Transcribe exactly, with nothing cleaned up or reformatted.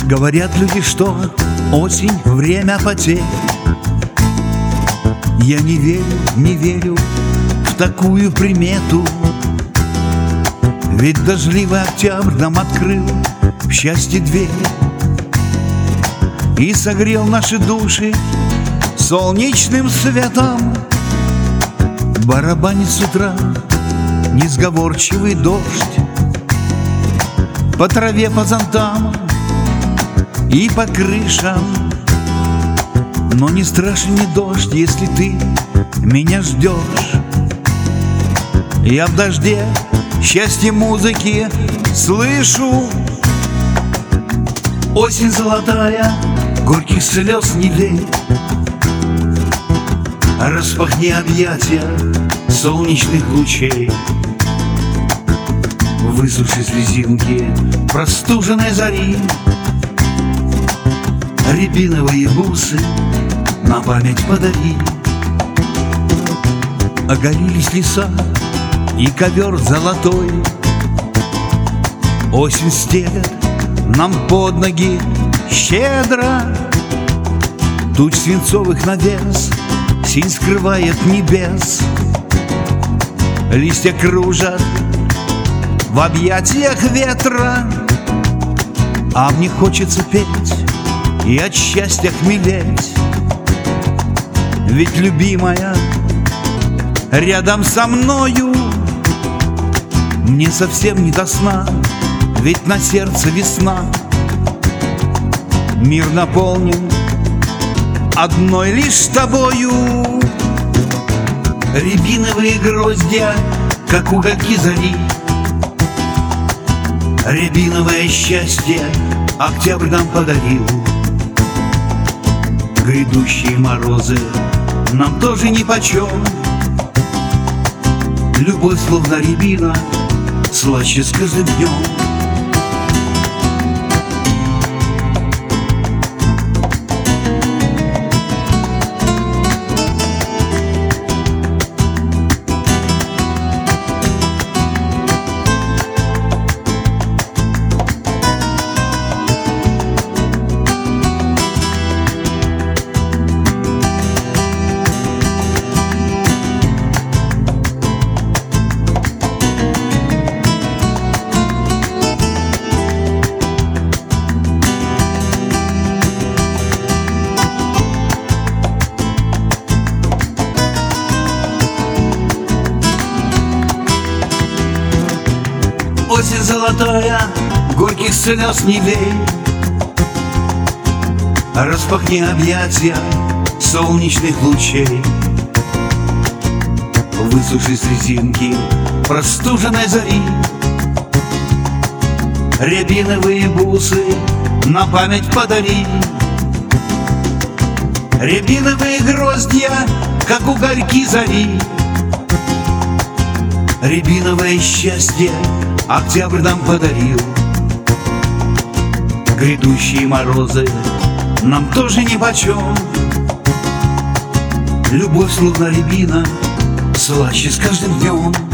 Говорят люди, что осень — время потерь. Я не верю, не верю в такую примету. Ведь дождливый октябрь нам открыл в счастье дверь и согрел наши души солнечным светом. Барабанит с утра несговорчивый дождь по траве, по зонтам и по крышам. Но не страшен мне дождь, если ты меня ждешь. Я в дожде счастье музыки слышу. Осень золотая, горьких слез не лей. Распахни объятия солнечных лучей. Высуши слезинки простуженной зари. Рябиновые бусы на память подари. Оголились леса и ковер золотой. Осень стелет нам под ноги щедро. Туч свинцовых навес синь скрывает небес. Листья кружат в объятиях ветра, а мне хочется петь и от счастья хмелеть. Ведь любимая рядом со мною. Мне совсем не до сна, ведь на сердце весна. Мир наполнен одной лишь тобою. Рябиновые гроздья, как угольки зари. Рябиновое счастье октябрь нам подарил. Грядущие морозы нам тоже нипочем. Любовь, словно рябина, слаще с каждым днем. Осень золотая, горьких слез не лей. Распахни объятия солнечных лучей. Высуши слезинки простуженной зари. Рябиновые бусы на память подари. Рябиновые гроздья, как угольки зари. Рябиновое счастье октябрь нам подарил. Грядущие морозы нам тоже нипочем. Любовь, словно рябина, слаще с каждым днем.